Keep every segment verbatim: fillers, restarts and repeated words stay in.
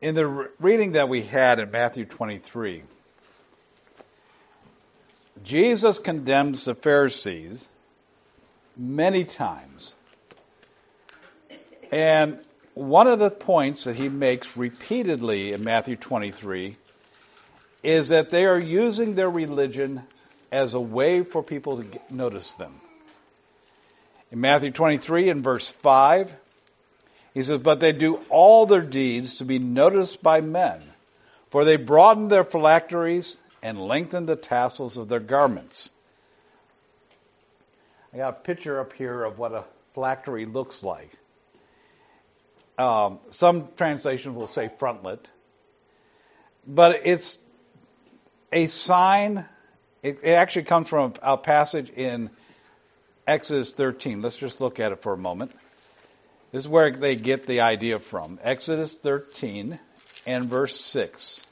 In the re- reading that we had in Matthew twenty-three, Jesus condemns the Pharisees many times. And one of the points that he makes repeatedly in Matthew twenty-three is that they are using their religion as a way for people to get, notice them. In Matthew twenty-three, in verse five, he says, "But they do all their deeds to be noticed by men, for they broaden their phylacteries and lengthen the tassels of their garments." I got a picture up here of what a phylactery looks like. Um, some translations will say frontlet, but it's a sign. It, it actually comes from a passage in Exodus thirteen. Let's just look at it for a moment. This is where they get the idea from. Exodus thirteen and verse six.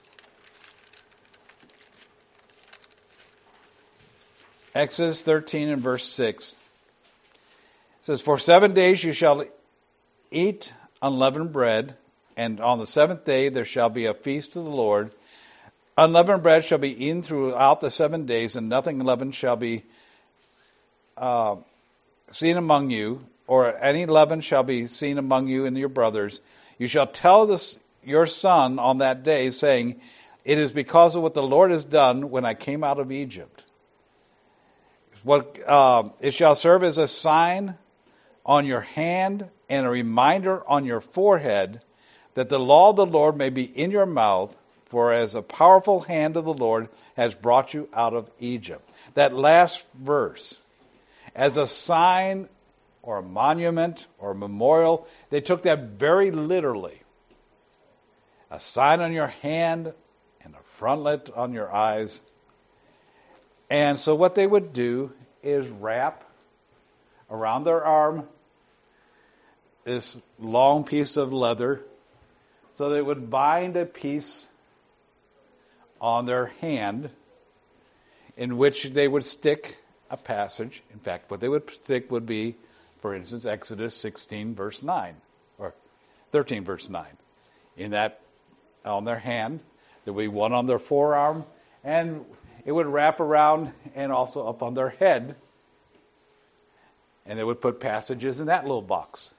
Exodus thirteen and verse six. It says, "For seven days you shall eat unleavened bread, and on the seventh day there shall be a feast to the Lord. Unleavened bread shall be eaten throughout the seven days, and nothing leavened shall be uh, seen among you, or any leaven shall be seen among you and your brothers. You shall tell this your son on that day, saying, it is because of what the Lord has done when I came out of Egypt. What uh, it shall serve as a sign on your hand and a reminder on your forehead, that the law of the Lord may be in your mouth, for as a powerful hand of the Lord has brought you out of Egypt." That last verse, as a sign or a monument or a memorial, they took that very literally. A sign on your hand and a frontlet on your eyes. And so what they would do is wrap around their arm this long piece of leather. So they would bind a piece on their hand in which they would stick a passage. In fact, what they would stick would be, for instance, Exodus sixteen, verse nine, or thirteen, verse nine. In that, on their hand, there would be one on their forearm, and it would wrap around and also up on their head. And they would put passages in that little box.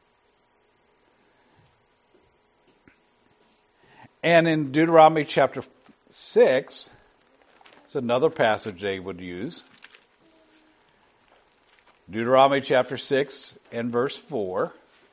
And in Deuteronomy chapter six, it's another passage they would use. Deuteronomy chapter six and verse four.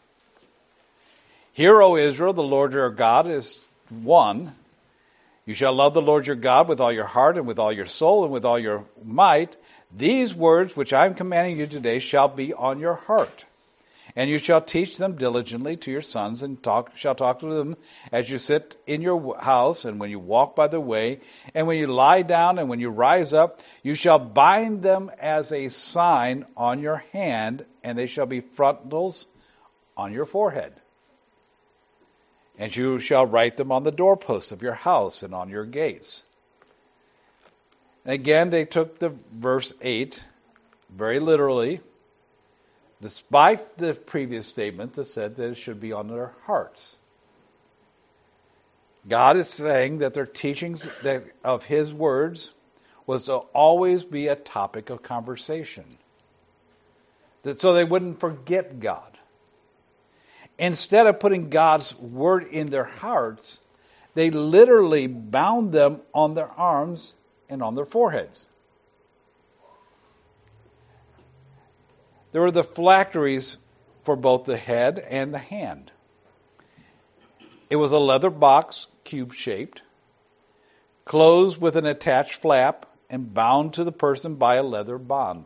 "Hear, O Israel, the Lord your God is one. You shall love the Lord your God with all your heart and with all your soul and with all your might. These words which I am commanding you today shall be on your heart. And you shall teach them diligently to your sons, and talk, shall talk to them as you sit in your house, and when you walk by the way, and when you lie down, and when you rise up. You shall bind them as a sign on your hand, and they shall be frontals on your forehead. And you shall write them on the doorposts of your house and on your gates." And again, they took the verse eight very literally, despite the previous statement that said that it should be on their hearts. God is saying that their teachings of His words was to always be a topic of conversation, that so they wouldn't forget God. Instead of putting God's word in their hearts, they literally bound them on their arms and on their foreheads. There were the phylacteries for both the head and the hand. It was a leather box, cube-shaped, closed with an attached flap and bound to the person by a leather bond.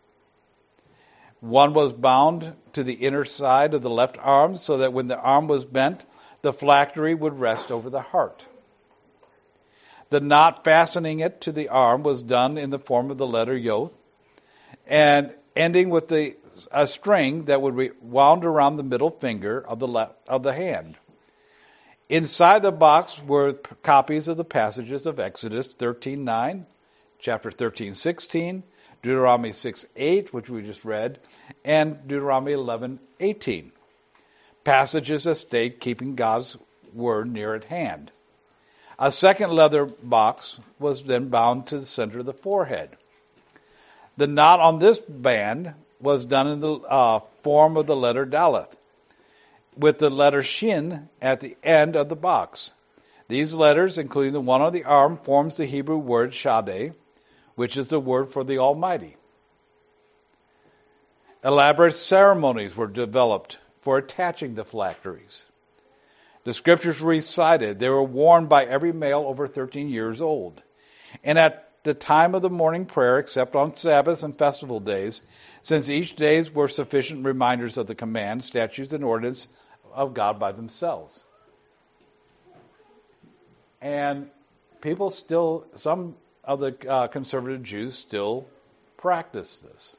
One was bound to the inner side of the left arm so that when the arm was bent, the phylactery would rest over the heart. The knot fastening it to the arm was done in the form of the letter Yod, and ending with the a string that would be wound around the middle finger of the left, of the hand. Inside the box were p- copies of the passages of Exodus thirteen nine, chapter thirteen sixteen, Deuteronomy six eight, which we just read, and Deuteronomy eleven eighteen. Passages that state keeping God's were near at hand. A second leather box was then bound to the center of the forehead. The knot on this band was done in the uh, form of the letter Daleth, with the letter Shin at the end of the box. These letters, including the one on the arm, forms the Hebrew word Shaddai, which is the word for the Almighty. Elaborate ceremonies were developed for attaching the phylacteries. The scriptures recited. They were worn by every male over thirteen years old. And at the time of the morning prayer, except on Sabbaths and festival days, since each days were sufficient reminders of the commands, statutes, and ordinances of God by themselves. And people still, some of the uh, conservative Jews still practice this.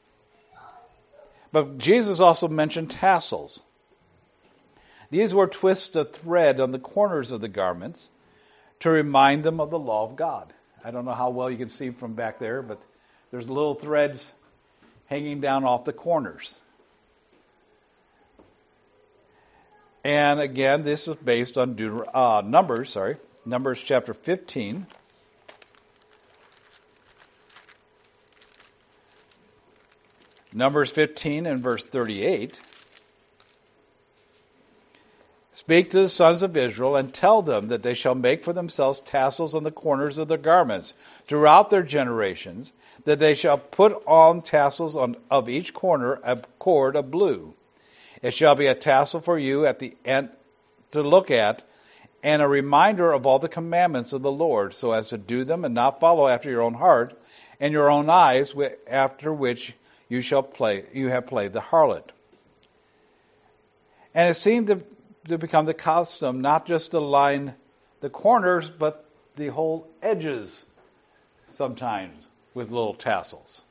But Jesus also mentioned tassels. These were twists of thread on the corners of the garments to remind them of the law of God. I don't know how well you can see from back there, but there's little threads hanging down off the corners. And again, this is based on Deuter- uh, Numbers, sorry, Numbers chapter fifteen. Numbers fifteen and verse thirty-eight. Speak to the sons of Israel and tell them that they shall make for themselves tassels on the corners of their garments throughout their generations, that they shall put on tassels on, of each corner a cord of blue. It shall be a tassel for you at the end to look at, and a reminder of all the commandments of the Lord, so as to do them and not follow after your own heart and your own eyes, after which you shall play. You have played the harlot. And it seemed to, to become the custom not just to line the corners, but the whole edges, sometimes with little tassels,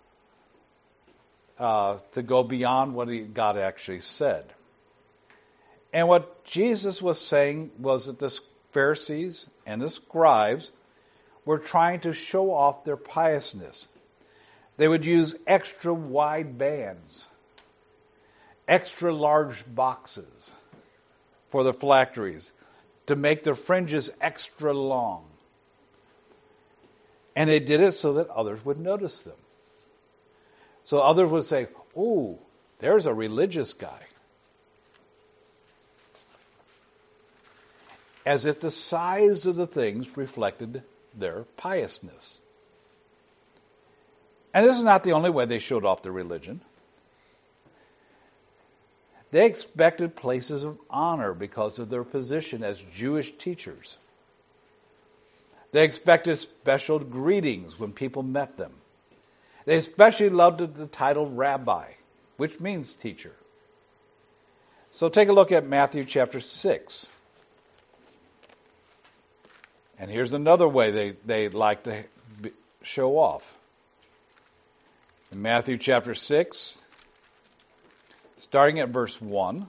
uh, to go beyond what he, God actually said. And what Jesus was saying was that the Pharisees and the scribes were trying to show off their piousness. They would use extra wide bands, extra large boxes for the phylacteries to make their fringes extra long. And they did it so that others would notice them. So others would say, "Ooh, there's a religious guy." As if the size of the things reflected their piousness. And this is not the only way they showed off their religion. They expected places of honor because of their position as Jewish teachers. They expected special greetings when people met them. They especially loved the title rabbi, which means teacher. So take a look at Matthew chapter six. And here's another way they, they like to show off. In Matthew chapter six, starting at verse one.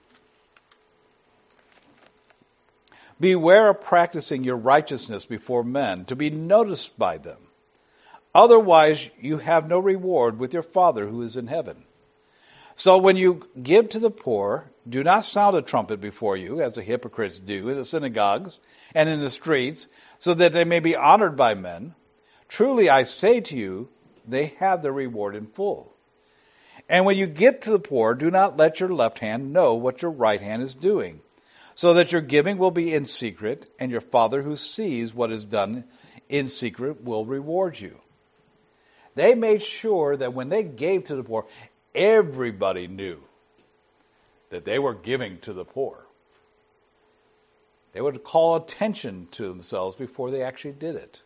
Beware of practicing your righteousness before men, to be noticed by them. Otherwise, you have no reward with your Father who is in heaven. So when you give to the poor, do not sound a trumpet before you, as the hypocrites do in the synagogues and in the streets, so that they may be honored by men. Truly, I say to you, they have their reward in full. And when you give to the poor, do not let your left hand know what your right hand is doing, so that your giving will be in secret, and your Father who sees what is done in secret will reward you. They made sure that when they gave to the poor, everybody knew that they were giving to the poor. They would call attention to themselves before they actually did it.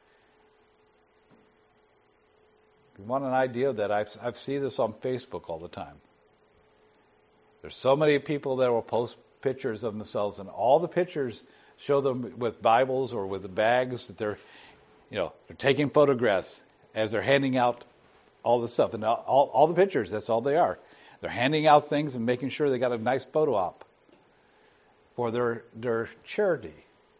If you want an idea of that, I've, I've seen this on Facebook all the time. There's so many people that will post pictures of themselves, and all the pictures show them with Bibles or with the bags that they're, you know, they're taking photographs as they're handing out all the stuff. And all, all, all the pictures, that's all they are. They're handing out things and making sure they got a nice photo op for their, their charity.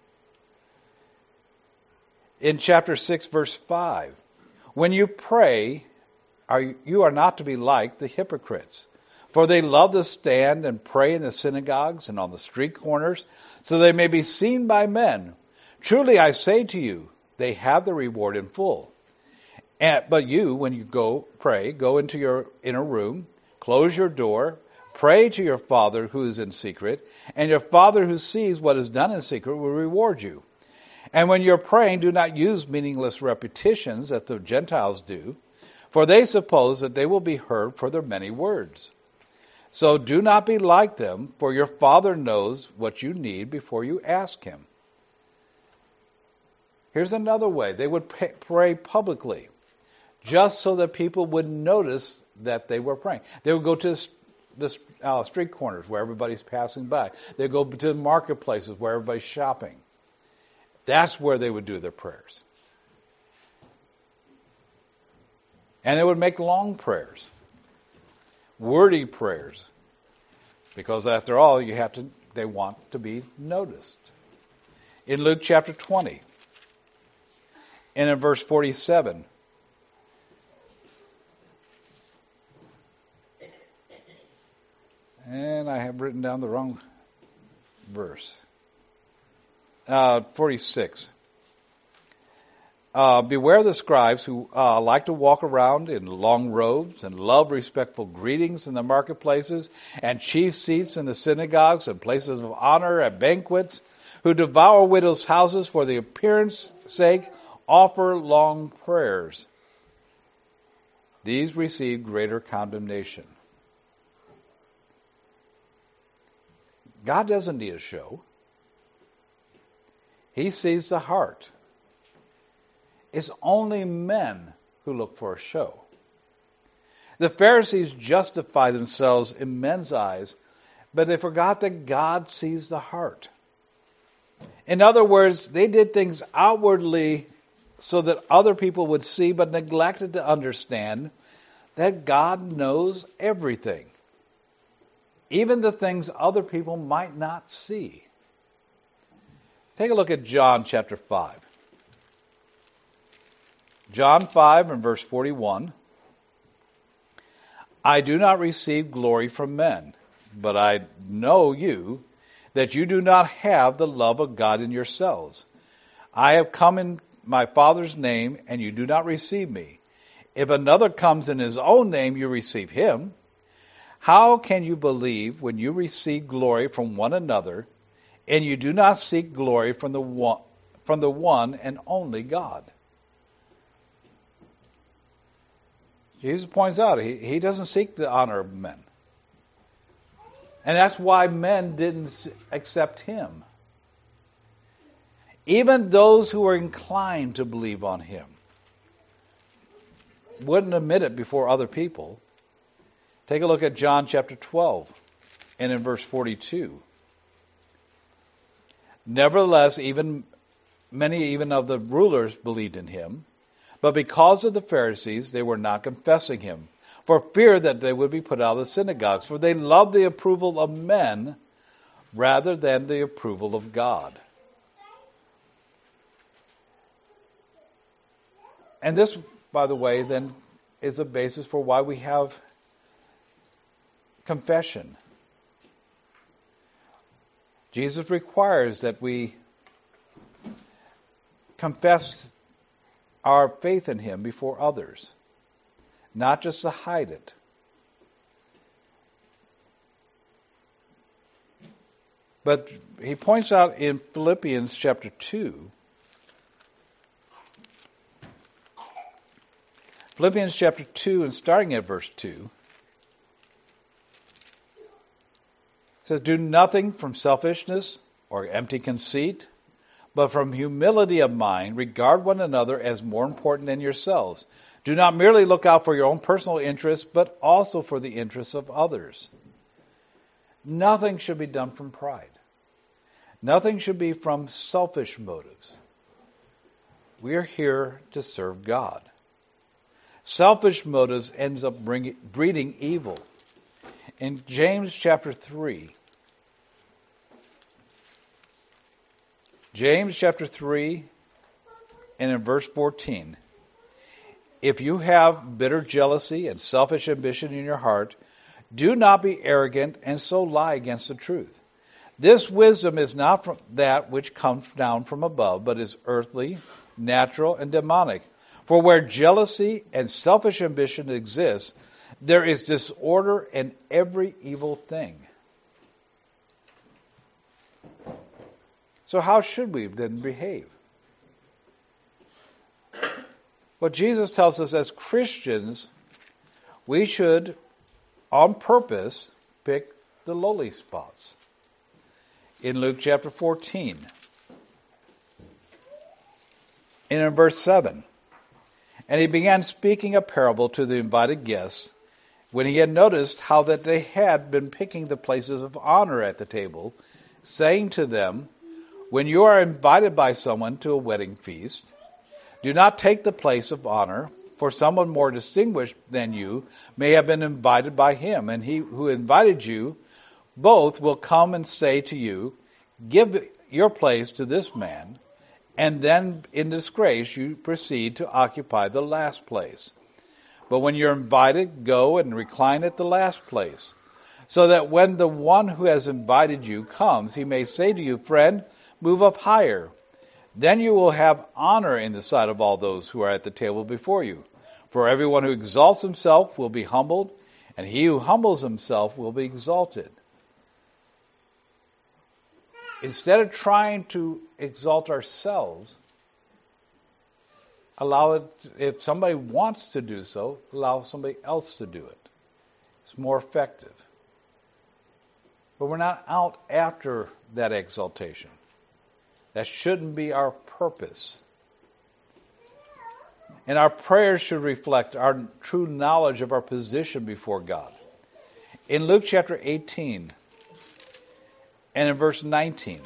In chapter six, verse five, when you pray, are you, you are not to be like the hypocrites, For they love to stand and pray in the synagogues and on the street corners, so they may be seen by men. Truly I say to you, they have the reward in full. And, but you, when you go pray, go into your inner room, close your door, pray to your Father who is in secret, and your Father who sees what is done in secret will reward you. And when you're praying, do not use meaningless repetitions as the Gentiles do, for they suppose that they will be heard for their many words. So do not be like them, for your Father knows what you need before you ask Him. Here's another way. They would pray publicly, just so that people would notice that they were praying. They would go to the uh, street corners where everybody's passing by. They'd go to the marketplaces where everybody's shopping. That's where they would do their prayers. And they would make long prayers. Wordy prayers, because after all, you have to. They want to be noticed. In Luke chapter twenty, and in verse forty-seven, and I have written down the wrong verse. Uh, forty-six. Uh, beware the scribes who uh, like to walk around in long robes and love respectful greetings in the marketplaces and chief seats in the synagogues and places of honor at banquets, who devour widows' houses for the appearance sake, offer long prayers. These receive greater condemnation. God doesn't need a show. He sees the heart. It's only men who look for a show. The Pharisees justify themselves in men's eyes, but they forgot that God sees the heart. In other words, they did things outwardly so that other people would see, but neglected to understand that God knows everything, even the things other people might not see. Take a look at John chapter five. John five and verse forty-one. I do not receive glory from men, but I know you, that you do not have the love of God in yourselves. I have come in my Father's name, and you do not receive me. If another comes in his own name, you receive him. How can you believe when you receive glory from one another, and you do not seek glory from the one, from the one and only God? Jesus points out he, he doesn't seek the honor of men. And that's why men didn't accept him. Even those who were inclined to believe on him wouldn't admit it before other people. Take a look at John chapter twelve and in verse forty-two. Nevertheless, even many even of the rulers believed in him, but because of the Pharisees, they were not confessing him, for fear that they would be put out of the synagogues, for they loved the approval of men rather than the approval of God. And this, by the way, then is a basis for why we have confession. Jesus requires that we confess our faith in him before others, not just to hide it. But he points out in Philippians chapter two, Philippians chapter two, and starting at verse two, it says, do nothing from selfishness or empty conceit, but from humility of mind, regard one another as more important than yourselves. Do not merely look out for your own personal interests, but also for the interests of others. Nothing should be done from pride. Nothing should be from selfish motives. We are here to serve God. Selfish motives ends up bringing, breeding evil. In James chapter three, James chapter three, and in verse fourteen, if you have bitter jealousy and selfish ambition in your heart, Do not be arrogant and so lie against the truth. This wisdom is not from that which comes down from above, but is earthly, natural, and demonic. For where jealousy and selfish ambition exist, there is disorder and every evil thing. So how should we then behave? What Jesus tells us as Christians, we should, on purpose, pick the lowly spots. In Luke chapter fourteen, and in verse seven, and he began speaking a parable to the invited guests when he had noticed how that they had been picking the places of honor at the table, saying to them, when you are invited by someone to a wedding feast, do not take the place of honor, for someone more distinguished than you may have been invited by him, and he who invited you both will come and say to you, give your place to this man, and then in disgrace you proceed to occupy the last place. But when you're invited, go and recline at the last place, so that when the one who has invited you comes, he may say to you, friend, move up higher. Then you will have honor in the sight of all those who are at the table before you. For everyone who exalts himself will be humbled, and he who humbles himself will be exalted. Instead of trying to exalt ourselves, allow it, if somebody wants to do so, allow somebody else to do it. It's more effective. But we're not out after that exaltation. That shouldn't be our purpose. And our prayers should reflect our true knowledge of our position before God. In Luke chapter eighteen and in verse nineteen,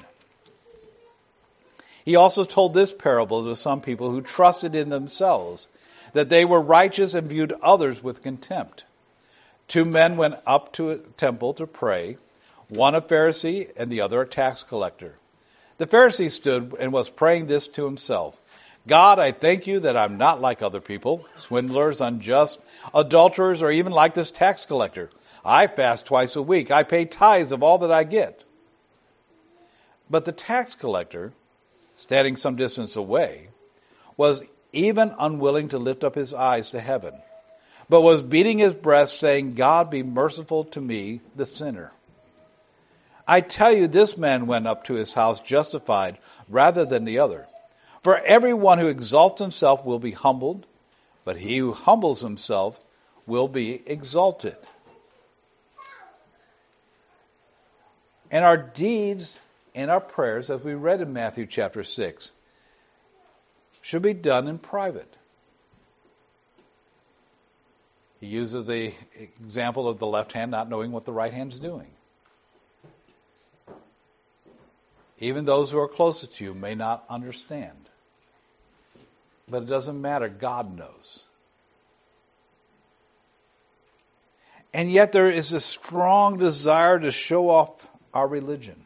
he also told this parable to some people who trusted in themselves that they were righteous and viewed others with contempt. Two men went up to a temple to pray, one a Pharisee and the other a tax collector. The Pharisee stood and was praying this to himself. God, I thank you that I'm not like other people, swindlers, unjust, adulterers, or even like this tax collector. I fast twice a week. I pay tithes of all that I get. But the tax collector, standing some distance away, was even unwilling to lift up his eyes to heaven, but was beating his breast, saying, God, be merciful to me, the sinner. I tell you, this man went up to his house justified rather than the other. For everyone who exalts himself will be humbled, but he who humbles himself will be exalted. And our deeds and our prayers, as we read in Matthew chapter six, should be done in private. He uses the example of the left hand not knowing what the right hand's doing. Even those who are closest to you may not understand. But it doesn't matter. God knows. And yet there is a strong desire to show off our religion.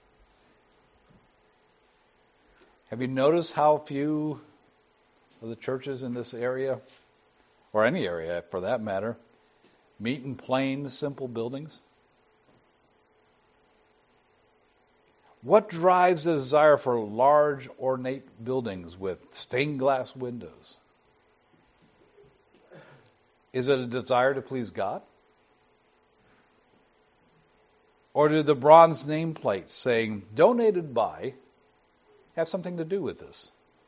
Have you noticed how few of the churches in this area, or any area for that matter, meet in plain, simple buildings? What drives the desire for large, ornate buildings with stained glass windows? Is it a desire to please God? Or do the bronze nameplates saying, donated by, have something to do with this?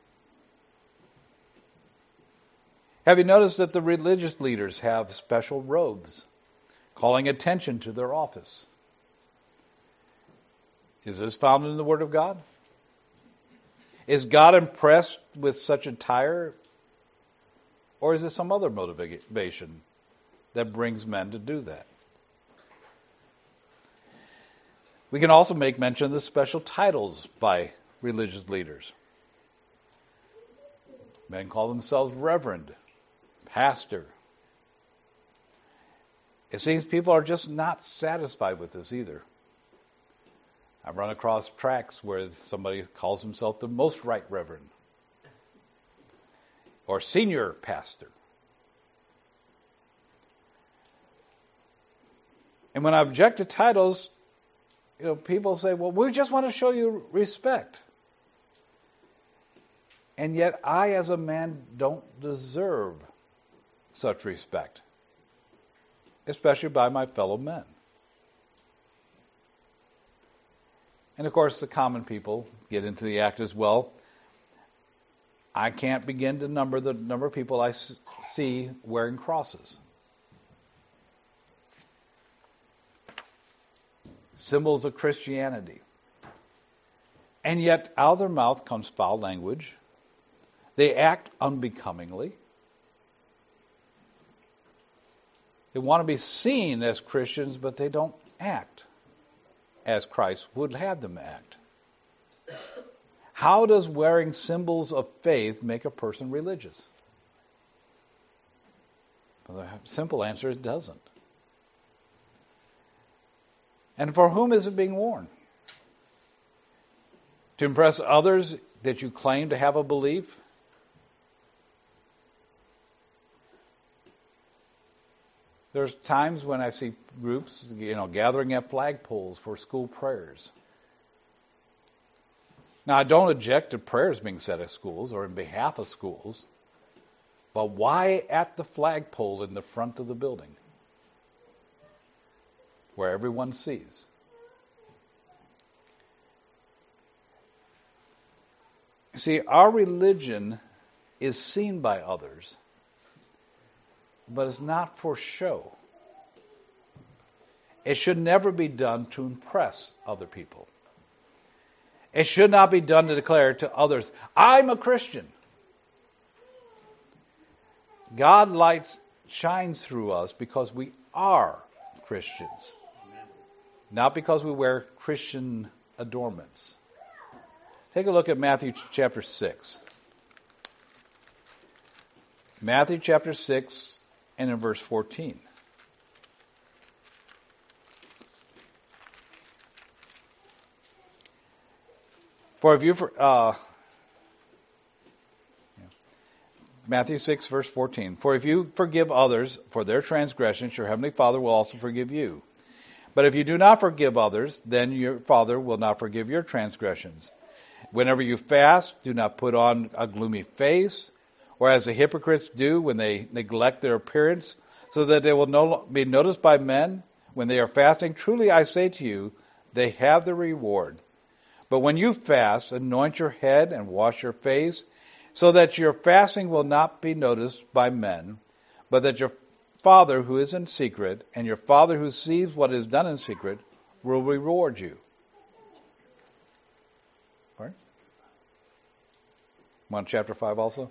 Have you noticed that the religious leaders have special robes, calling attention to their office? Is this found in the Word of God? Is God impressed with such attire? Or is it some other motivation that brings men to do that? We can also make mention of the special titles by religious leaders. Men call themselves reverend, pastor. It seems people are just not satisfied with this either. I've run across tracts where somebody calls himself the most right reverend or senior pastor. And when I object to titles, you know, people say, well, we just want to show you respect. And yet I, as a man, don't deserve such respect, especially by my fellow men. And of course, the common people get into the act as well. I can't begin to number the number of people I see wearing crosses. Symbols of Christianity. And yet, out of their mouth comes foul language. They act unbecomingly. They want to be seen as Christians, but they don't act as Christ would have them act. How does wearing symbols of faith make a person religious? Well, the simple answer is it doesn't. And for whom is it being worn? To impress others that you claim to have a belief? There's times when I see groups, you know, gathering at flagpoles for school prayers. Now, I don't object to prayers being said at schools or in behalf of schools, but why at the flagpole in the front of the building, where everyone sees? See, our religion is seen by others, but it's not for show. It should never be done to impress other people. It should not be done to declare to others, I'm a Christian. God lights shines through us because we are Christians, Amen. Not because we wear Christian adornments. Take a look at Matthew chapter six. Matthew chapter six and in verse fourteen. For if you, uh, Matthew six, verse fourteen. For if you forgive others for their transgressions, your heavenly Father will also forgive you. But if you do not forgive others, then your Father will not forgive your transgressions. Whenever you fast, do not put on a gloomy face, or as the hypocrites do when they neglect their appearance, so that they will no, be noticed by men when they are fasting. Truly I say to you, they have their reward. But when you fast, anoint your head and wash your face, so that your fasting will not be noticed by men, but that your Father who is in secret, and your Father who sees what is done in secret, will reward you. All right? Want chapter five also?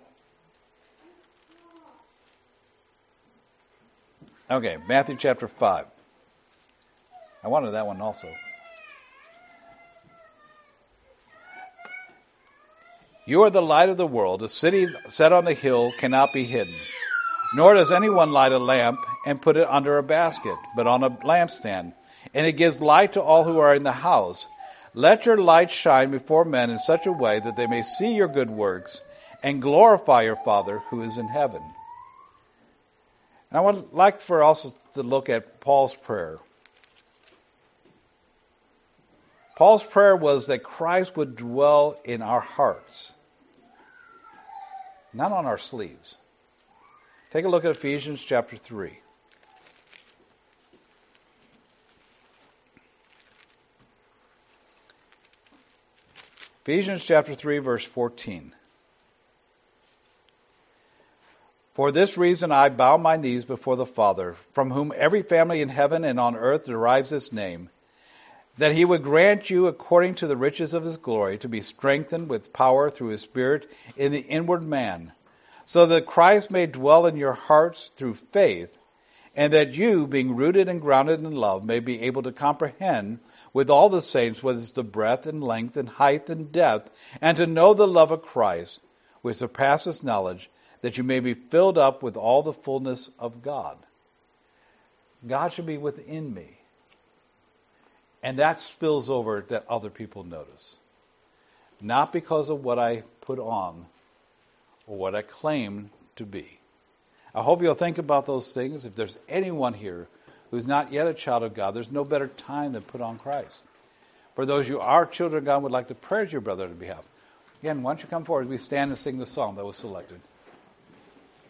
Okay, Matthew chapter five. I wanted that one also. You are the light of the world. A city set on a hill cannot be hidden. Nor does anyone light a lamp and put it under a basket, but on a lampstand, and it gives light to all who are in the house. Let your light shine before men in such a way that they may see your good works and glorify your Father who is in heaven. And I would like for us to look at Paul's prayer. Paul's prayer was that Christ would dwell in our hearts, not on our sleeves. Take a look at Ephesians chapter three. Ephesians chapter three, verse fourteen. For this reason I bow my knees before the Father, from whom every family in heaven and on earth derives its name, that he would grant you, according to the riches of his glory, to be strengthened with power through his Spirit in the inward man, so that Christ may dwell in your hearts through faith, and that you, being rooted and grounded in love, may be able to comprehend with all the saints what is the breadth and length and height and depth, and to know the love of Christ, which surpasses knowledge, that you may be filled up with all the fullness of God. God should be within me. And that spills over that other people notice. Not because of what I put on or what I claim to be. I hope you'll think about those things. If there's anyone here who's not yet a child of God, there's no better time than put on Christ. For those who are children of God and would like to pray as your brother on behalf. Again, why don't you come forward as we stand and sing the song that was selected.